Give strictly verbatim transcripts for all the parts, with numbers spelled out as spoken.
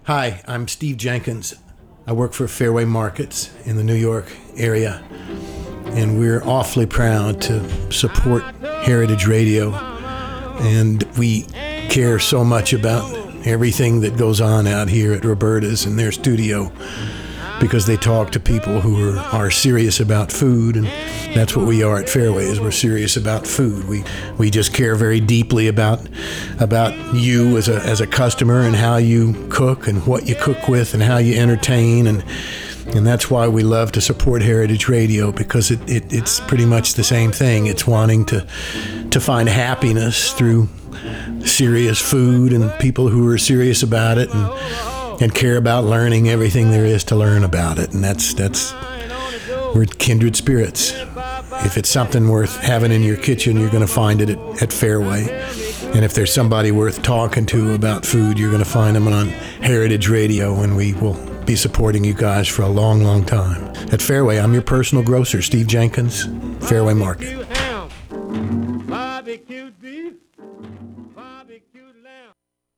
Hi, I'm Steve Jenkins. I work for Fairway Markets in the New York area, and we're awfully proud to support Heritage Radio, and we care so much about everything that goes on out here at Roberta's in their studio, because they talk to people who are, are serious about food, and that's what we are at Fairway, is we're serious about food. We we just care very deeply about about you as a as a customer and how you cook and what you cook with and how you entertain, and and that's why we love to support Heritage Radio, because it, it it's pretty much the same thing. It's wanting to to find happiness through serious food and people who are serious about it, and and care about learning everything there is to learn about it. And that's that's we're kindred spirits. If it's something worth having in your kitchen, you're going to find it at, at Fairway. And if there's somebody worth talking to about food, you're going to find them on Heritage Radio, and we will be supporting you guys for a long, long time. At Fairway, I'm your personal grocer, Steve Jenkins, Fairway Market. Barbecued beef, barbecued lamb.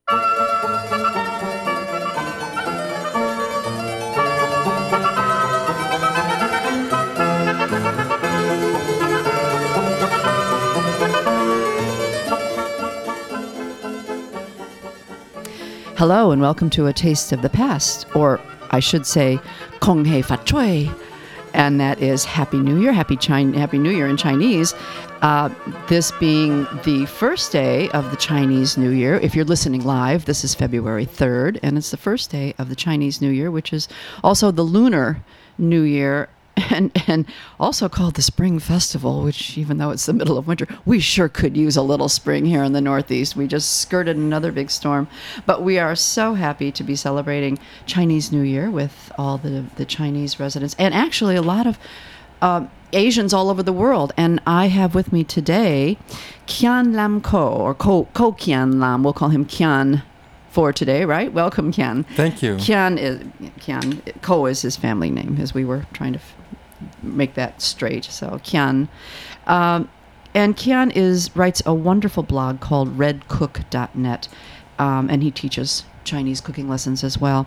Hello and welcome to A Taste of the Past, or I should say, Kong Hei Fat Choi, and that is Happy New Year, Happy China, Happy New Year in Chinese. Uh, this being the first day of the Chinese New Year. If you're listening live, this is February third, and it's the first day of the Chinese New Year, which is also the Lunar New Year, and and also called the Spring Festival, which, even though it's the middle of winter, we sure could use a little spring here in the Northeast. We just skirted another big storm. But we are so happy to be celebrating Chinese New Year with all the, the Chinese residents, and actually a lot of um, Asians all over the world. And I have with me today Kian Lam Ko, or Ko, Ko Kian Lam. We'll call him Kian for today, right? Welcome, Kian. Thank you. Kian is Kian. Ko is his family name, as we were trying to f- make that straight. So Kian, um, and Kian is writes a wonderful blog called red cook dot net, um, and he teaches Chinese cooking lessons as well.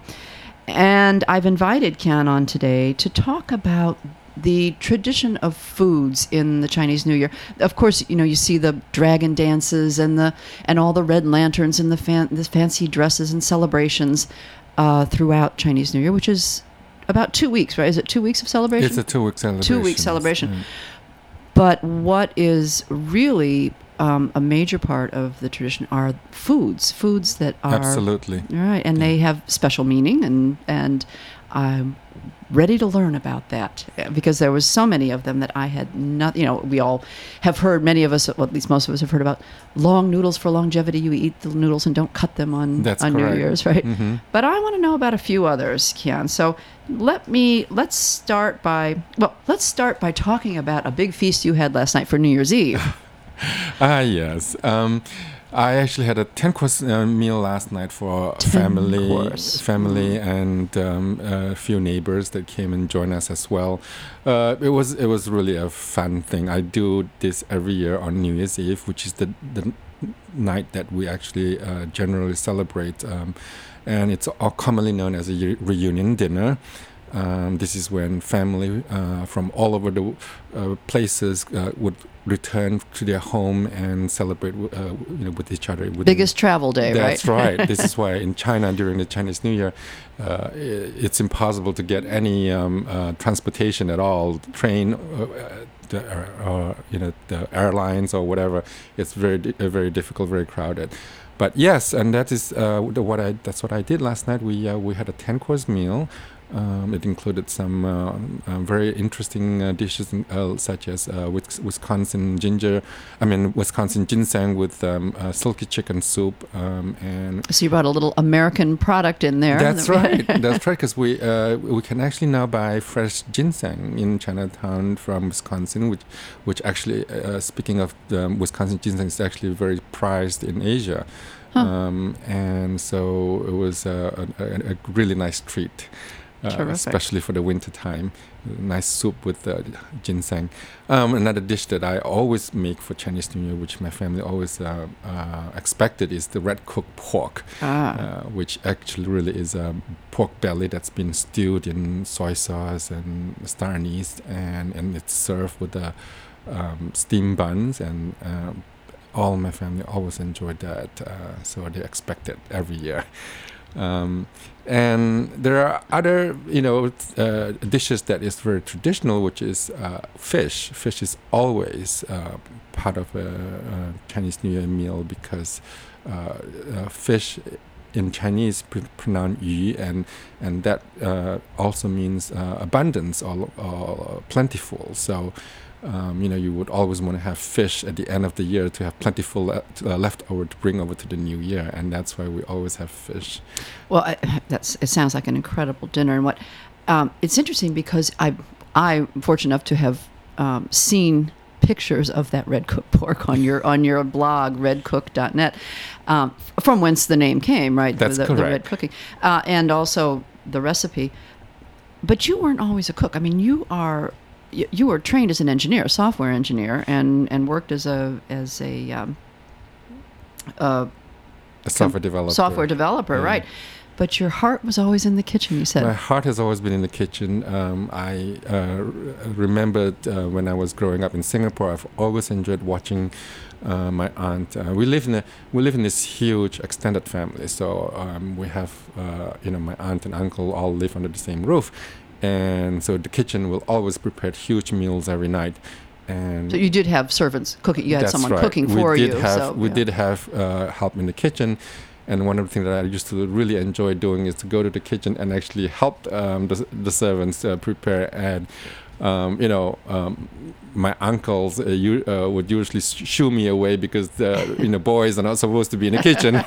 And I've invited Kian on today to talk about the tradition of foods in the Chinese New Year. Of course, you know, you see the dragon dances and the and all the red lanterns and the, fan, the fancy dresses and celebrations uh, throughout Chinese New Year, which is about two weeks, right? Is it two weeks of celebration? It's a two-week celebration. Two-week celebration. Mm. But what is really um, a major part of the tradition are foods, foods that are... Absolutely. Right, and yeah. They have special meaning, and and I'm ready to learn about that, because there was so many of them that I had not, you know, we all have heard, many of us, well, at least most of us have heard about long noodles for longevity. You eat the noodles and don't cut them on, That's on New Year's, right? Mm-hmm. But I want to know about a few others, Kian. So let me, let's start by, well, let's start by talking about a big feast you had last night for New Year's Eve. Ah, yes. Um, I actually had a ten-course uh, meal last night for family, course. family, and um, a few neighbors that came and joined us as well. Uh, it was it was really a fun thing. I do this every year on New Year's Eve, which is the the night that we actually uh, generally celebrate, um, and it's all commonly known as a re- reunion dinner. Um, this is when family uh, from all over the uh, places uh, would return to their home and celebrate uh, you know, with each other. Biggest travel day, That's right? That's right. This is why in China during the Chinese New Year, uh, it's impossible to get any um, uh, transportation at all, train, uh, the, uh, you know, the airlines or whatever. It's very, di- uh, very difficult, very crowded. But yes, and that is uh, what I. That's what I did last night. We uh, we had a ten-course meal. Um, it included some uh, uh, very interesting uh, dishes, uh, such as uh, Wisconsin ginger, I mean Wisconsin ginseng with um, uh, silky chicken soup, um, and so you brought a little American product in there. That's right. That's right, because we uh, we can actually now buy fresh ginseng in Chinatown from Wisconsin, which which actually, uh, speaking of the Wisconsin ginseng, is actually very prized in Asia. Huh. Um, and so it was a, a, a really nice treat. uh, Terrific. especially for the winter time. Nice soup with uh, ginseng. Um, another dish that I always make for Chinese New Year, which my family always uh, uh, expected, is the red cooked pork, Ah. uh, which actually really is a pork belly that's been stewed in soy sauce and star anise, and, and it's served with the um, steamed buns, and um, all my family always enjoyed that, uh, so they expect it every year. Um, and there are other, you know, uh, dishes that is very traditional, which is uh, fish. Fish is always uh, part of a, a Chinese New Year meal, because uh, uh, fish in Chinese pr- pronounced yu, and and that uh, also means uh, abundance or, or plentiful. So. Um, you know, you would always want to have fish at the end of the year to have plentiful le- uh, left over to bring over to the new year, and that's why we always have fish. Well, I, that's it. Sounds like an incredible dinner, and what um, it's interesting because I I'm fortunate enough to have um, seen pictures of that red cooked pork on your on your blog red cook dot net, um, from whence the name came, right? That's the, the, correct. the red cooking, uh, and also the recipe. But you weren't always a cook. I mean, you are. You were trained as an engineer, a software engineer, and, and worked as a as a, um, uh, A software developer. software developer, Yeah. right? But your heart was always in the kitchen. You said. My heart has always been in the kitchen. Um, I uh, r- remembered uh, when I was growing up in Singapore, I've always enjoyed watching uh, my aunt. Uh, we live in a we live in this huge extended family, so um, we have uh, you know my aunt and uncle all live under the same roof, and so the kitchen will always prepare huge meals every night. And So you did have servants cooking. You had that's someone right. cooking we for did you. Have, so, we yeah. did have uh, help in the kitchen. And one of the things that I used to really enjoy doing is to go to the kitchen and actually help um, the, the servants uh, prepare. And, um, you know, um, my uncles uh, you, uh, would usually sh- shoo me away because, uh, you know, boys are not supposed to be in the kitchen.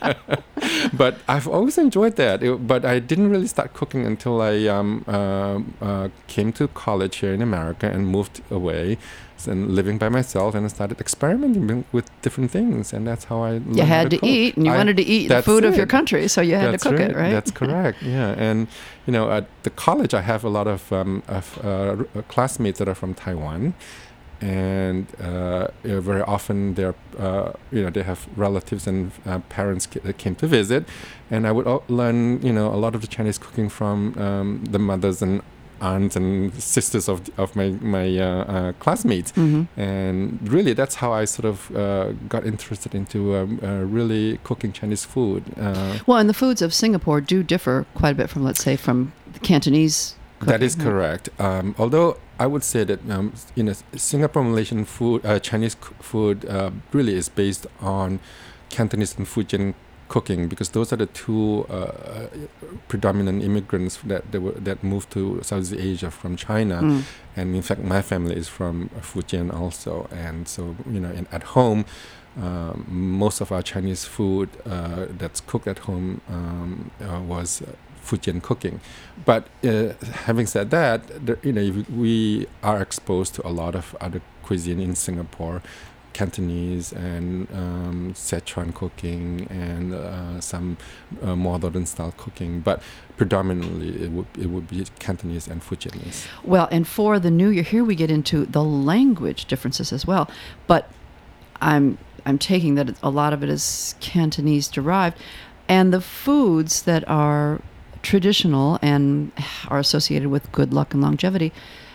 But I've always enjoyed that. It, but I didn't really start cooking until I um, uh, uh, came to college here in America and moved away and living by myself, and I started experimenting with different things, and that's how I learned You how had to cook. eat, and you I- wanted to eat the that's food of your it. country, so you had That's to cook right. it, right? That's correct. Yeah, and you know, at the college, I have a lot of, um, of uh, r- classmates that are from Taiwan, and uh, you know, very often they're, uh, you know, they have relatives and uh, parents ca- that came to visit, and I would o- learn, you know, a lot of the Chinese cooking from um, the mothers and aunts and sisters of of my my uh, uh, classmates, Mhm. and really that's how I sort of uh, got interested into um, uh, really cooking Chinese food. Uh, Well, and the foods of Singapore do differ quite a bit from, let's say, from the Cantonese cooking. That is right? correct. Um, although I would say that um, you know, Singapore Malaysian food, uh, Chinese c- food, uh, really is based on Cantonese and Fujian cooking, because those are the two uh, predominant immigrants that that, were, that moved to Southeast Asia from China. Mm. And in fact, my family is from Fujian also, and so you know, in, at home. Um, most of our Chinese food uh, that's cooked at home um, uh, was uh, Fujian cooking. But uh, having said that, there, you know, if we are exposed to a lot of other cuisine in Singapore, Cantonese and um, Sichuan cooking, and uh, some uh, modern style cooking. But predominantly, it would it would be Cantonese and Fujianese. Well, and for the new year, here we get into the language differences as well. But I'm I'm taking that a lot of it is Cantonese derived, and the foods that are traditional and are associated with good luck and longevity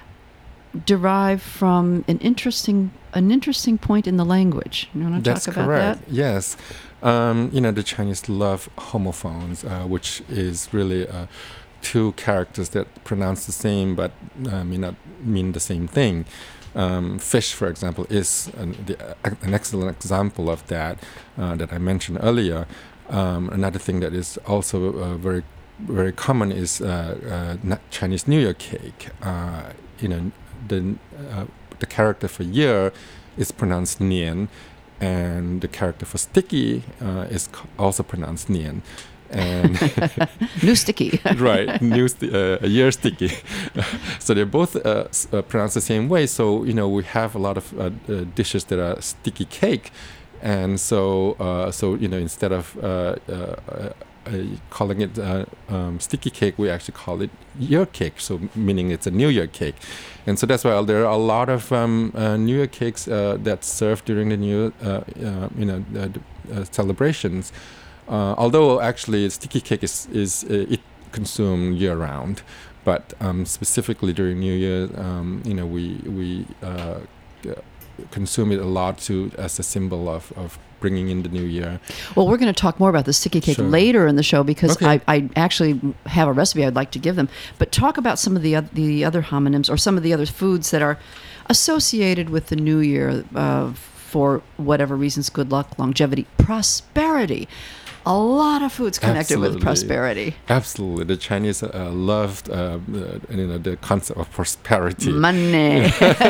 derive from an interesting an interesting point in the language. You want to That's talk about correct. that? Yes. Um, you know, the Chinese love homophones, uh, which is really uh, two characters that pronounce the same but uh, may not mean the same thing. Um, fish, for example, is an, the, uh, an excellent example of that uh, that I mentioned earlier. Um, another thing that is also uh, very very common is uh, uh, Chinese New Year cake. Uh, you know, the uh, the character for year is pronounced nian, and the character for sticky uh, is co- also pronounced nian. And New sticky. right, new sti- uh, a year sticky. So they're both uh, s- uh, pronounced the same way. So you know, we have a lot of uh, uh, dishes that are sticky cake, and so uh, so you know, instead of uh, uh, calling it uh, um, sticky cake, we actually call it year cake, so meaning it's a New Year cake. And so that's why there are a lot of um, uh, New Year cakes uh, that's served during the New uh, uh, you know uh, uh, celebrations. Uh, although actually sticky cake is is uh, it consumed year round, but um, specifically during New Year, um, you know we we uh, consume it a lot to as a symbol of, of bringing in the new year. Well, we're going to talk more about the sticky cake Sure. later in the show because Okay. I, I actually have a recipe I'd like to give them. But talk about some of the oth- the other homonyms or some of the other foods that are associated with the new year uh, for whatever reasons, good luck, longevity, prosperity. A lot of foods connected with Absolutely. prosperity. Absolutely, the Chinese uh, loved uh, uh, you know the concept of prosperity. Money.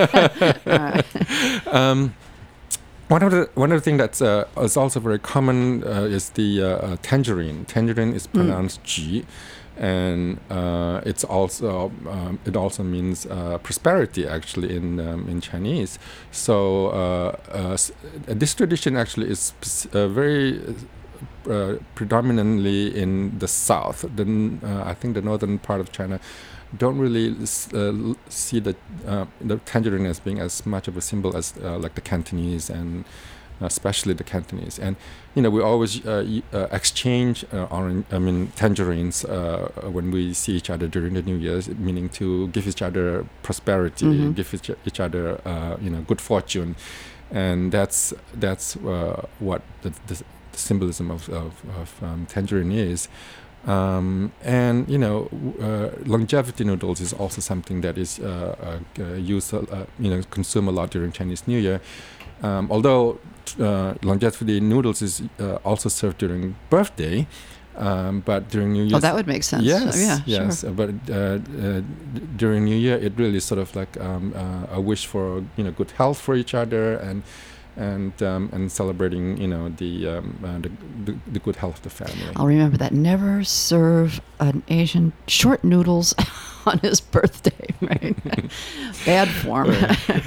Um, one of the one of the things that's uh, is also very common uh, is the uh, uh, tangerine. Tangerine is pronounced ji, and uh, it's also um, it also means uh, prosperity actually in um, in Chinese. So uh, uh, s- this tradition actually is sp- uh, very uh, predominantly in the south. The n- uh, I think the northern part of China don't really s- uh, l- see the uh, the tangerine as being as much of a symbol as uh, like the Cantonese and especially the Cantonese. And you know we always uh, y- uh, exchange uh, orange, I mean tangerines uh, when we see each other during the New Year's, meaning to give each other prosperity, Mhm. give each, each other uh, you know good fortune, and that's that's uh, what the, the, the symbolism of of, of um, tangerine is. Um, and you know, w- uh, longevity noodles is also something that is uh, uh, uh, used, uh, you know, consumed a lot during Chinese New Year. Um, although uh, longevity noodles is uh, also served during birthday, um, but during New Year, Oh, that would make sense. yes, yeah, yes. sure. uh, But uh, uh, d- during New Year, it really is sort of like um, uh, a wish for you know good health for each other and. And um, and celebrating, you know, the, um, uh, the the the good health of the family. I'll remember that. Never serve an Asian short noodles on his birthday, right? Bad form.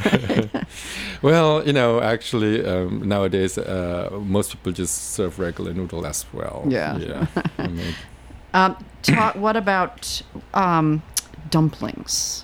Well, you know, actually, um, nowadays, uh, most people just serve regular noodle as well. Yeah. Yeah. I mean, Um, ta- what about um, dumplings?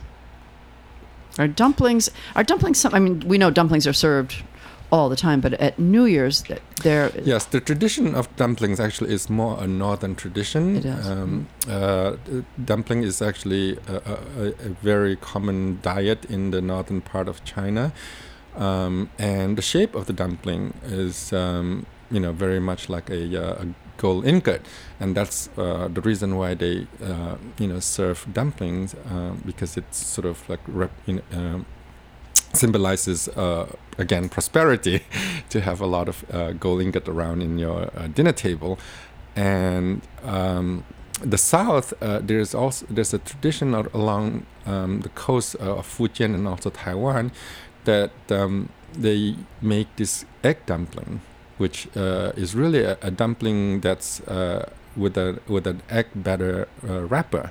Are dumplings? Are dumplings? Some, I mean, we know dumplings are served all the time, but at New Year's, th- they're yes, the tradition of dumplings actually is more a northern tradition. It is. Um, uh, d- dumpling is actually a, a, a very common diet in the northern part of China. Um, and the shape of the dumpling is, um, you know, very much like a, uh, a gold ingot, and that's uh, the reason why they, uh, you know, serve dumplings um, because it's sort of like rep- you know, um, symbolizes uh, again prosperity to have a lot of uh, gold ingot around in your uh, dinner table. And um, the south, uh, there's also there's a tradition al- along um, the coast uh, of Fujian and also Taiwan that um, they make this egg dumpling, which uh, is really a, a dumpling that's uh, with a with an egg batter uh, wrapper,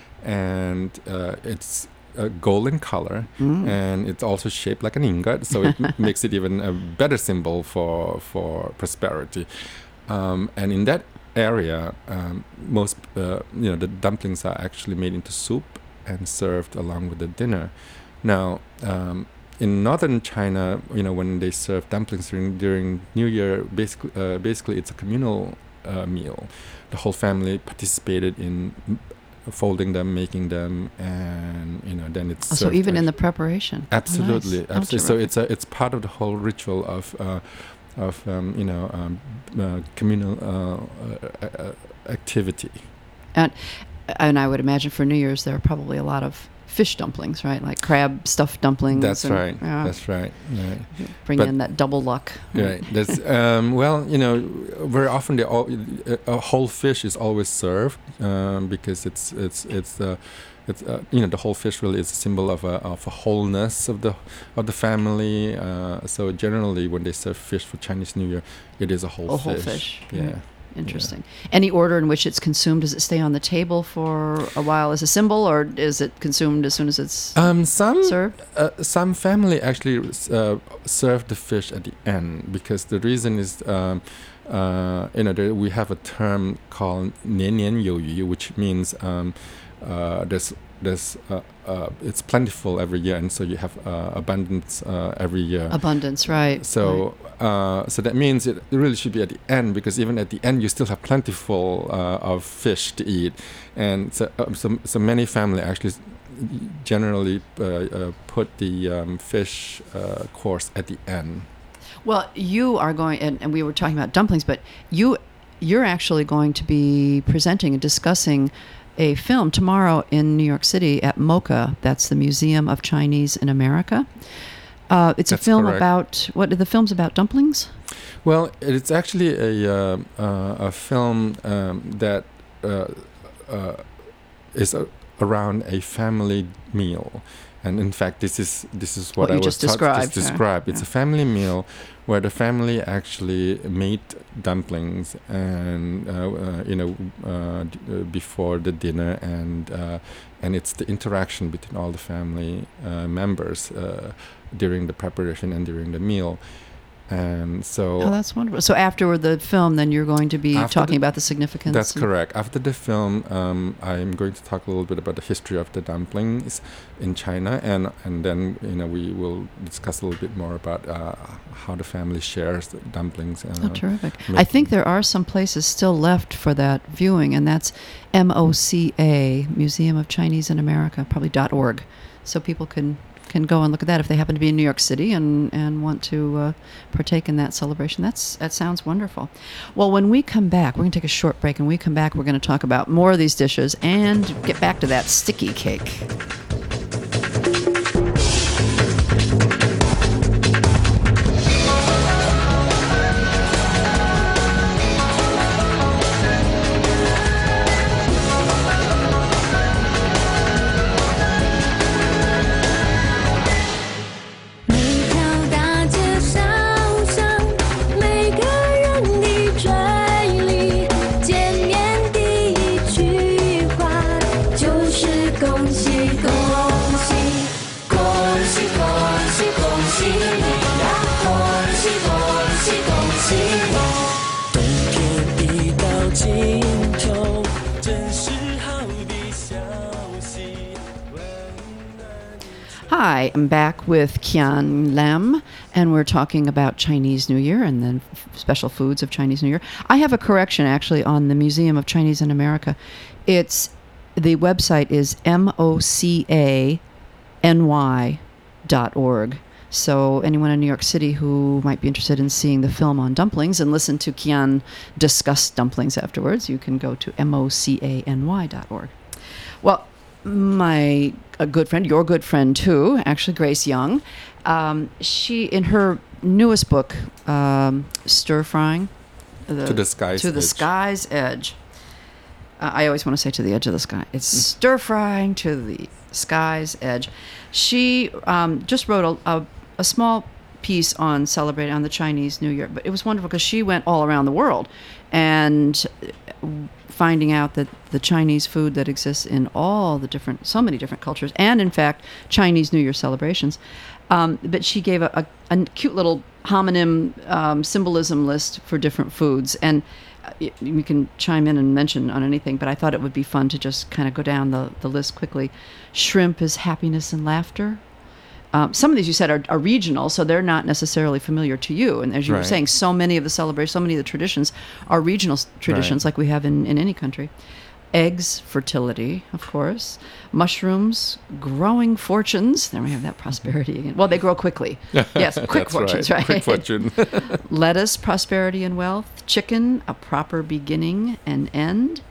and uh, it's a golden color, Mm. and it's also shaped like an ingot, so it m- makes it even a better symbol for for prosperity. Um, and in that area, um, most uh, you know the dumplings are actually made into soup and served along with the dinner. Now, um, in northern China, you know, when they serve dumplings during, during New Year, basically, uh, basically it's a communal uh, meal. The whole family participated in m- folding them, making them, and you know, then it's Oh, so served even in the actu- preparation. Oh, absolutely, nice. Oh, absolutely. So terrific. it's a it's part of the whole ritual of uh, of um, you know um, uh, communal uh, uh, uh, activity. and and I would imagine for New Year's there are probably a lot of fish dumplings, right? Like crab stuffed dumplings. That's and, right. yeah, That's right. Right. bring but- in that double luck. Right. That's um, well, you know, very often they all, a whole fish is always served um, because it's it's it's uh, it's uh, you know the whole fish really is a symbol of a of a wholeness of the of the family. Uh, so generally, when they serve fish for Chinese New Year, it is a whole A fish. whole fish. Yeah. Right. Interesting. Any order in which it's consumed? Does it stay on the table for a while as a symbol, or is it consumed as soon as it's Um, some served? uh, some family actually uh, serve the fish at the end because the reason is um, uh, you know, there, we have a term called 年年有余, which means um, uh, there's there's uh, uh, it's plentiful every year, and so you have uh, abundance uh, every year. Abundance, right? So, right. Uh, so that means it really should be at the end, because even at the end you still have plentiful uh, of fish to eat, and so uh, so, so many family actually generally uh, uh, put the um, fish uh, course at the end. Well, you are going, and, and we were talking about dumplings, but you you're actually going to be presenting and discussing a film tomorrow in New York City at MoCA. That's the Museum of Chinese in America. Uh, it's That's a film correct. about, what, the film's about dumplings? Well, it's actually a, uh, uh, a film um, that uh, uh, is a, around a family meal. And in fact, this is this is what, What I you was just taught described, to yeah. describe. It's Yeah. a family meal where the family actually made dumplings and uh, uh, you know uh, d- uh, before the dinner, and uh, and it's the interaction between all the family uh, members uh, during the preparation and during the meal. And so Oh, that's wonderful. So after the film, then you're going to be After talking the- about the significance. That's and- correct. After the film, um, I'm going to talk a little bit about the history of the dumplings in China, and and then you know we will discuss a little bit more about uh, how the family shares the dumplings. Uh, Oh, terrific. I making- think there are some places still left for that viewing, and that's M O C A, Museum of Chinese in America, probably .org. So people can can go and look at that if they happen to be in New York City and, and want to uh, partake in that celebration. That's That sounds wonderful. Well, when we come back, we're going to take a short break, and when we come back, we're going to talk about more of these dishes and get back to that sticky cake. Hi, I'm back with Qian Lam, and we're talking about Chinese New Year and then f- special foods of Chinese New Year. I have a correction actually on the Museum of Chinese in America. It's the website is M O C A N Y dot org. So anyone in New York City who might be interested in seeing the film on dumplings and listen to Qian discuss dumplings afterwards, you can go to M O C A N Y dot org. Well, my a good friend, your good friend too, actually Grace Young, um, she in her newest book, um, Stir Frying, the, To the Sky's to the Edge. sky's edge. Uh, I always want to say to the edge of the sky. It's stir frying to the sky's edge. She um, just wrote a, a, a small piece on celebrating on the Chinese New Year, but it was wonderful because she went all around the world and finding out that the Chinese food that exists in all the different, so many different cultures, and in fact, Chinese New Year celebrations. Um, but she gave a, a, a cute little homonym um, symbolism list for different foods. And uh, y- you can chime in and mention on anything, but I thought it would be fun to just kind of go down the, the list quickly. Shrimp is happiness and laughter. Um, some of these you said are, are regional, so they're not necessarily familiar to you. And as you were Right. saying, so many of the celebrations, so many of the traditions are regional s- traditions Right. like we have in, in any country. Eggs, fertility, of course. Mushrooms, growing fortunes. There we have that prosperity again. Well, they grow quickly. Yes, quick That's fortunes, right. right? Quick fortune. Lettuce, prosperity and wealth. Chicken, a proper beginning and end.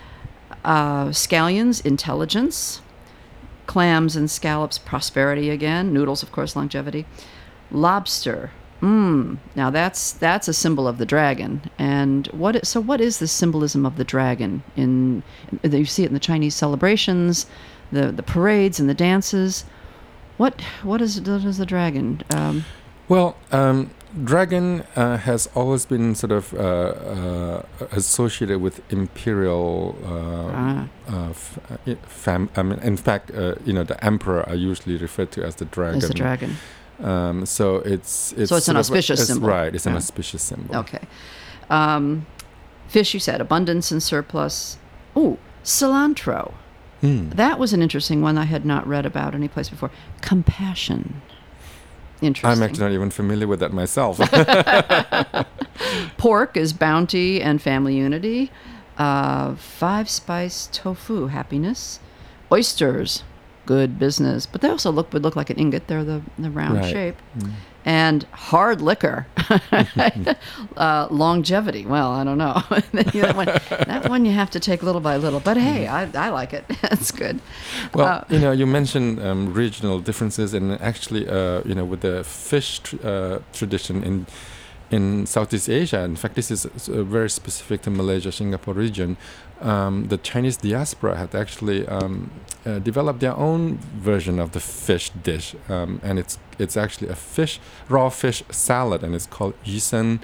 Uh, scallions, intelligence. Clams and scallops, prosperity again. Noodles, of course, longevity. Lobster. Mm. Now that's that's a symbol of the dragon. And what? i- So what is the symbolism of the dragon? In you see it in the Chinese celebrations, the the parades and the dances. What what is what is the dragon? Um, Well, um, dragon uh, has always been sort of uh, uh, associated with imperial. Uh, ah, uh, f- uh, fam- I mean, in fact, uh, you know, the emperor are usually referred to as the dragon. as the dragon. Um, so it's it's So it's an sort of a- auspicious it's- symbol. right? It's an Yeah. auspicious symbol. Okay. Um, fish, you said, abundance and surplus. Oh, cilantro. Hmm. That was an interesting one I had not read about anyplace before. Compassion. Interesting. I'm actually not even familiar with that myself. Pork is bounty and family unity. Uh, five spice tofu, happiness. Oysters, good business. But they also look would look like an ingot. They're the, the round Right. shape. And hard liquor, uh, longevity. Well, I don't know. that, one, that one you have to take little by little. But hey, I, I like it. It's good. Well, Uh, you know, you mentioned um, regional differences, and actually, uh, you know, with the fish tr- uh, tradition in in Southeast Asia. In fact, this is uh, very specific to Malaysia, Singapore region. Um, the Chinese diaspora had actually um, uh, developed their own version of the fish dish, um, and it's it's actually a fish raw fish salad, and it's called yusen,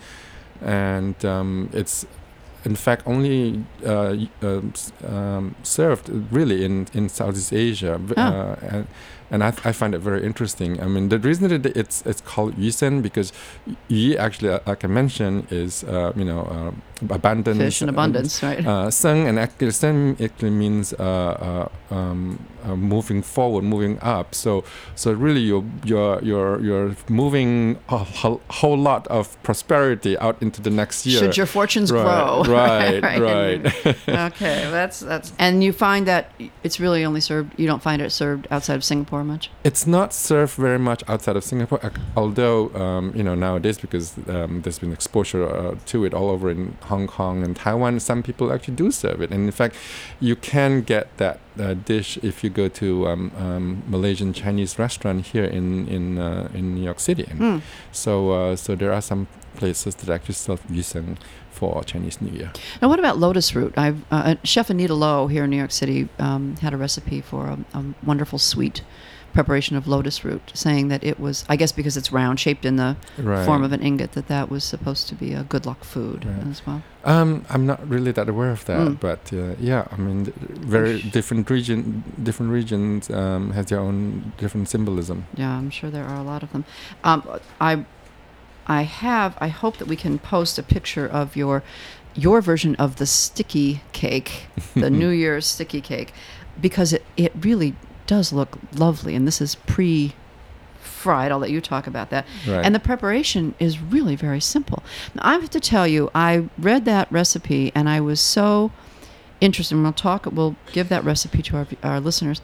and um, it's in fact only uh, y- um, s- um, served really in, in Southeast Asia, v- Oh. uh, and and I, I find it very interesting. I mean, the reason that it's it's called yusen because yi actually, uh, like I mentioned, is uh, you know uh, abundance, Fish in abundance, right? Uh, seng and actually sen actually means uh, uh, um, uh, moving forward, moving up. So so really you're you're you're you're moving a whole, whole lot of prosperity out into the next year. Should your fortunes Right, grow. right, Right. right. Okay, that's that's. And you find that it's really only served. You don't find it served outside of Singapore much. It's not served very much outside of Singapore, ac- although um, you know nowadays because um, there's been exposure uh, to it all over in Hong Kong and Taiwan. Some people actually do serve it, and in fact, you can get that uh, dish if you go to um, um, Malaysian Chinese restaurant here in in uh, in New York City. Hmm. So uh, so there are some places that actually serve yusen for Chinese New Year. Now, what about lotus root? I've uh, Chef Anita Lowe here in New York City um, had a recipe for a, a wonderful sweet preparation of lotus root, saying that it was, I guess, because it's round, shaped in the Right. form of an ingot, that that was supposed to be a good luck food Right. as well. Um, I'm not really that aware of that, Mm. but uh, yeah, I mean, th- very different region, different regions um, has their own different symbolism. Yeah, I'm sure there are a lot of them. Um, I, I have. I hope that we can post a picture of your, your version of the sticky cake, the New Year's sticky cake, because it it really does look lovely, and this is pre-fried. I'll let you talk about that. Right. And the preparation is really very simple. Now, I have to tell you, I read that recipe, and I was so interested. And we'll talk. We'll give that recipe to our our listeners.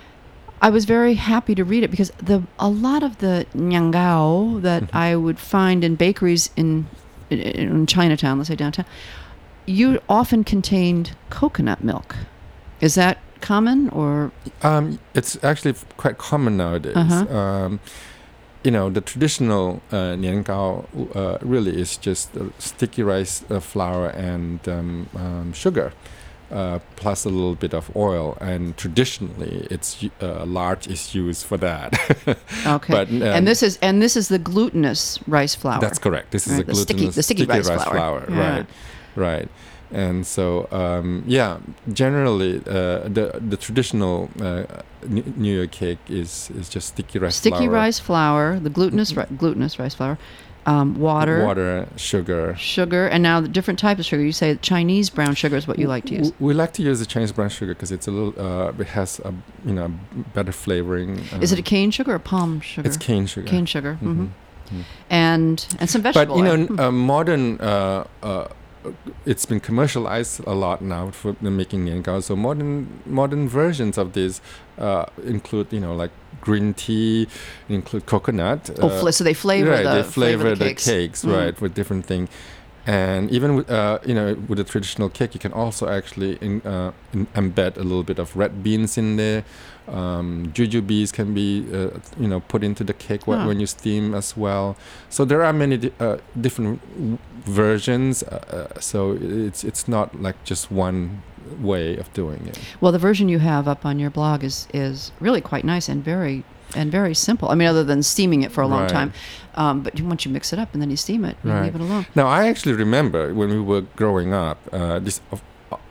I was very happy to read it because the a lot of the niangao that I would find in bakeries in, in in Chinatown, let's say downtown, you often contained coconut milk. Is that common or? Um, it's actually f- quite common nowadays. Uh-huh. Um, you know, the traditional uh, niangao uh, really is just uh, sticky rice uh, flour and um, um, sugar. Uh, plus a little bit of oil, and traditionally, it's uh, large is used for that. Okay. But, um, and this is and this is the glutinous rice flour. That's correct. This is Right, a the sticky- glutinous the sticky rice flour. Yeah. Right, right. And so, um, yeah, generally, uh, the the traditional uh, N- New Year cake is is just sticky rice sticky flour, rice flour, the glutinous ri- glutinous rice flour, um, water, water, sugar. sugar, and now the different type of sugar. You say Chinese brown sugar is what you like to use. W- We like to use the Chinese brown sugar because it's a little, uh, it has a you know better flavoring. Is it a um, cane sugar or palm sugar? It's cane sugar. Cane sugar. Mhm. hmm Mhm. And and some But vegetable you know, oil. n- Hmm. uh, modern. Uh, uh, it's been commercialized a lot now for the making niangao. So modern modern versions of this uh, include, you know, like green tea, include coconut. oh, uh, fla- so they flavor right, the they flavor, the cakes. cakes, Mm. right, with different things. And even with, uh, you know, with a traditional cake, you can also actually in, uh, in embed a little bit of red beans in there. Um, jujubes can be, uh, you know, put into the cake when, Ah. when you steam as well. So there are many di- uh, different w- versions. Uh, uh, so it's it's not like just one way of doing it. Well, the version you have up on your blog is is really quite nice and very and very simple. I mean, other than steaming it for a long Right. time, um, but you- once you mix it up and then you steam it, you Right. leave it alone. Now, I actually remember when we were growing up, uh, this of,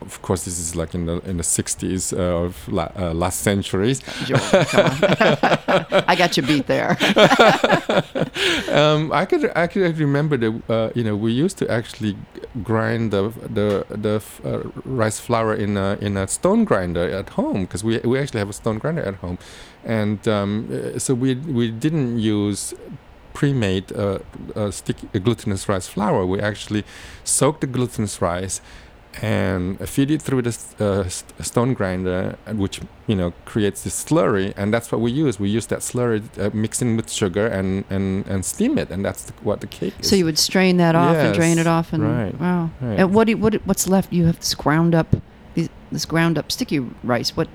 of course, this is like in the in the sixties uh, of la- uh, last centuries. Joel, come on. I got you beat there. um, I could I could remember that uh, you know we used to actually grind the the the uh, rice flour in a in a stone grinder at home, because we we actually have a stone grinder at home, and um, uh, so we we didn't use pre-made uh, uh, sticky uh, glutinous rice flour. We actually soak the glutinous rice and feed it through the uh, st- stone grinder, which you know creates this slurry, and that's what we use. We use that slurry uh, mixing with sugar and, and, and steam it, and that's the, what the cake is. So you would strain that off and drain Yes, it off, and right, wow. right. And what do you, what what's left? You have this ground up, these, this ground up sticky rice. What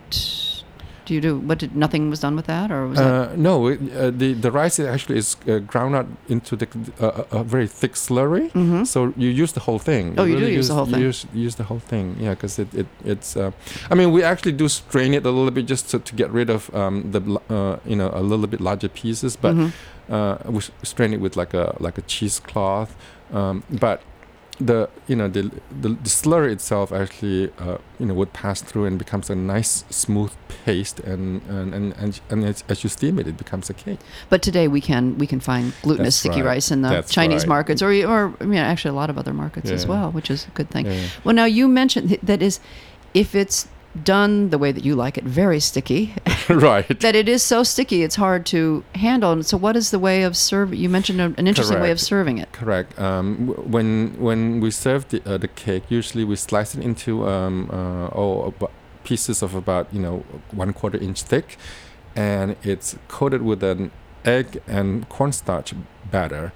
do you do? What did nothing was done with that, or was that? Uh, no, it, uh, the the rice is actually is uh, ground out into the uh, a very thick slurry. Mhm. So you use the whole thing. Oh, you do use the whole you thing. Use, use the whole thing, yeah, because it, it it's. Uh, I mean, we actually do strain it a little bit just to, to get rid of um, the l- uh, you know a little bit larger pieces, but Mhm. uh, we s- strain it with like a like a cheesecloth, um, but. The you know the, the the slurry itself actually uh, you know would pass through and becomes a nice smooth paste, and and and and, and as, as you steam it, it becomes a cake. But today we can we can find glutinous That's sticky right. rice in the That's Chinese right. markets, or or I mean actually a lot of other markets as Yeah. well, which is a good thing. Yeah. Well, now you mentioned th- that is, if it's done the way that you like it, very sticky, Right. that it is so sticky it's hard to handle. And so, what is the way of serving? You mentioned a, an interesting way of Correct. serving it. Correct. Um, w- when when we serve the, uh, the cake, usually we slice it into um, uh, oh, abo- pieces of about you know one quarter inch thick, and it's coated with an egg and cornstarch batter,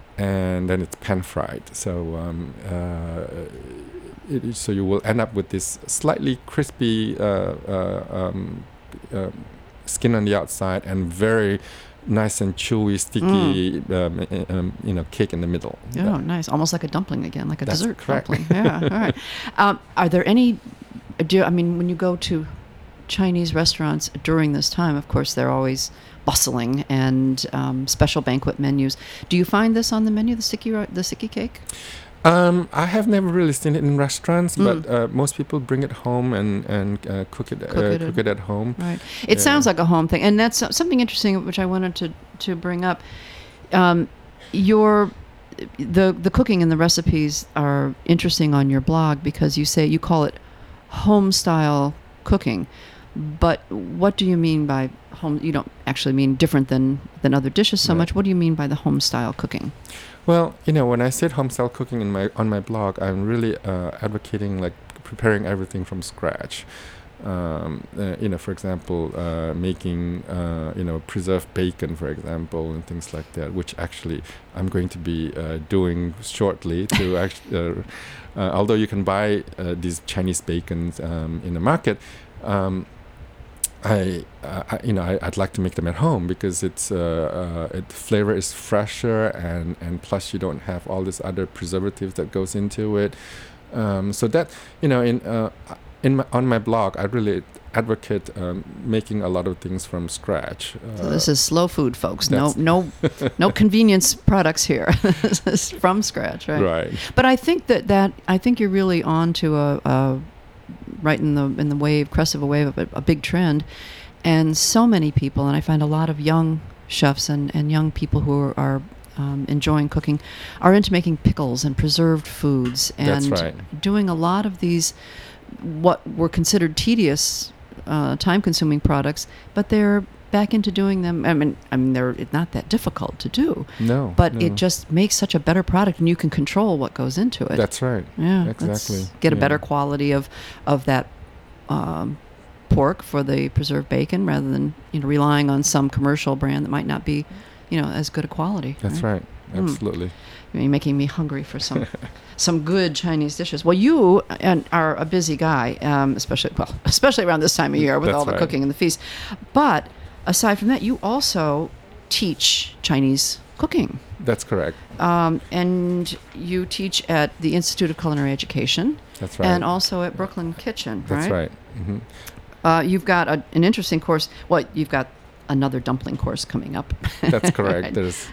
and then it's pan fried. So um, uh, it is, so you will end up with this slightly crispy uh, uh, um, uh, skin on the outside and very nice and chewy, sticky, um, uh, um, you know, cake in the middle. Oh, Yeah. nice. Almost like a dumpling again, like a That's dessert correct. dumpling. Yeah, all right. Um, are there any, do I mean, when you go to Chinese restaurants during this time, of course, they're always bustling and um, special banquet menus. Do you find this on the menu, the sticky, ri- the sticky cake? Um, I have never really seen it in restaurants, Mm. but uh, most people bring it home and and uh, cook it Cook uh, it cook at- it at home. Right. It Yeah. sounds like a home thing, and that's so- something interesting which I wanted to to bring up. Um, your the the cooking and the recipes are interesting on your blog because you say you call it home style cooking. But what do you mean by home? You don't actually mean different than than other dishes so Right. much. What do you mean by the home style cooking? Well, you know, when I said home style cooking in my on my blog, I'm really uh, advocating like preparing everything from scratch. Um, uh, you know, for example, uh, making uh, you know preserved bacon, for example, and things like that, which actually I'm going to be uh, doing shortly. To actually, uh, uh, although you can buy uh, these Chinese bacons um, in the market. Um, I, uh, I, you know, I, I'd like to make them at home because it's, uh, uh, it flavor is fresher, and, and plus you don't have all this other preservatives that goes into it. Um, so that, you know, in, uh, in my, on my blog, I really advocate um, making a lot of things from scratch. Uh, So this is slow food, folks. No, that's- no, no convenience products here. This is from scratch, right? right. But I think that, that I think you're really on to a, a right in the in the wave, crest of a wave of a, a big trend, and so many people, and I find a lot of young chefs and, and young people who are, are um, enjoying cooking are into making pickles and preserved foods and That's right. doing a lot of these what were considered tedious, uh, time-consuming products, but they're back into doing them. I mean, I mean, they're it's not that difficult to do, No. but no. it just makes such a better product, and you can control what goes into it. That's right. Yeah, let's Exactly. get a Yeah. better quality of of that um, pork for the preserved bacon, rather than you know relying on some commercial brand that might not be, you know, as good a quality. That's right. Mm. Absolutely. You're making me hungry for some some good Chinese dishes. Well, you and are a busy guy, um, especially well, especially around this time of year with That's all the right. cooking and the feast. But aside from that, you also teach Chinese cooking. That's correct. Um, and you teach at the Institute of Culinary Education That's right. and also at Brooklyn Kitchen, That's right? right. hmm Uh, you've got a, an interesting course. Well, you've got another dumpling course coming up. That's correct. Right. There's,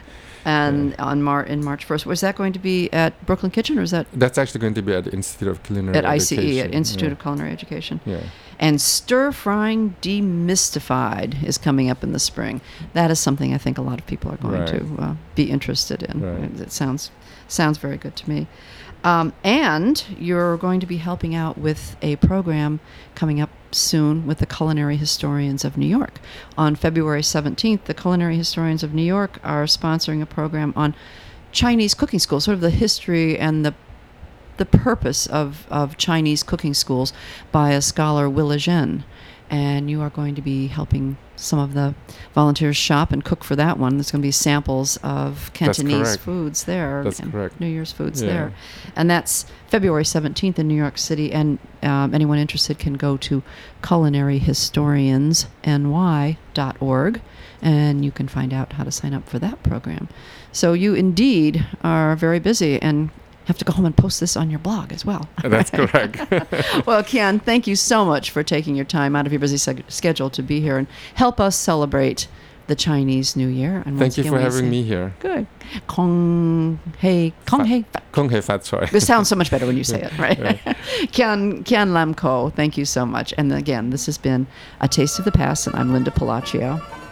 and on Mar- in March first. Was that going to be at Brooklyn Kitchen, or is that That's actually going to be at the Institute of Culinary at I Education. C E, at Institute yeah. of Culinary Education? Yeah. And Stir Frying Demystified is coming up in the spring. That is something I think a lot of people are going Right. to uh, be interested in. Right. It sounds sounds very good to me. Um, and you're going to be helping out with a program coming up soon with the Culinary Historians of New York. On February seventeenth, the Culinary Historians of New York are sponsoring a program on Chinese cooking schools, sort of the history and the the purpose of, of Chinese cooking schools by a scholar, Willa Zhen. And you are going to be helping some of the volunteers shop and cook for that one. There's going to be samples of Cantonese correct. foods there. That's and correct. New Year's foods Yeah. there. And that's February seventeenth in New York City. And um, anyone interested can go to culinary historians N Y dot org and you can find out how to sign up for that program. So you indeed are very busy and have to go home and post this on your blog as well. That's correct. Well, Kian, thank you so much for taking your time out of your busy seg- schedule to be here and help us celebrate the Chinese New Year. And Thank once you again, for we having say me here. Good. Kong hei, Kong hei. Kong hei fat choy. It sounds so much better when you say it, right? Kian, Kian Lam Ko, thank you so much. And again, this has been A Taste of the Past, and I'm Linda Palacio.